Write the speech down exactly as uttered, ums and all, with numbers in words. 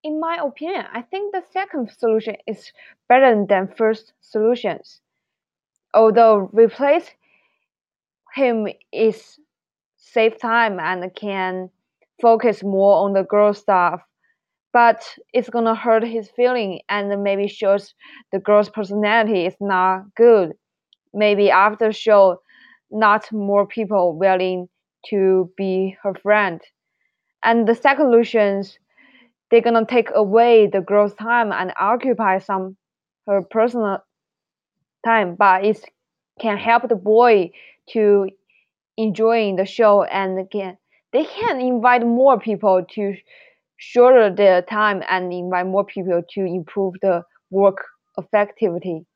In my opinion, I think the second solution is better than first solutions. Although replace him is save time and can focus more on the girl stuff, but it's gonna hurt his feeling and maybe shows the girl's personality is not good. Maybe after show, not more people willing to be her friend. And the second solutions, they're gonna take away the girl's time and occupy some her personal time, but it can help the boy to enjoying the show and again they can invite more people to shorter their time and invite more people to improve the work effectivity.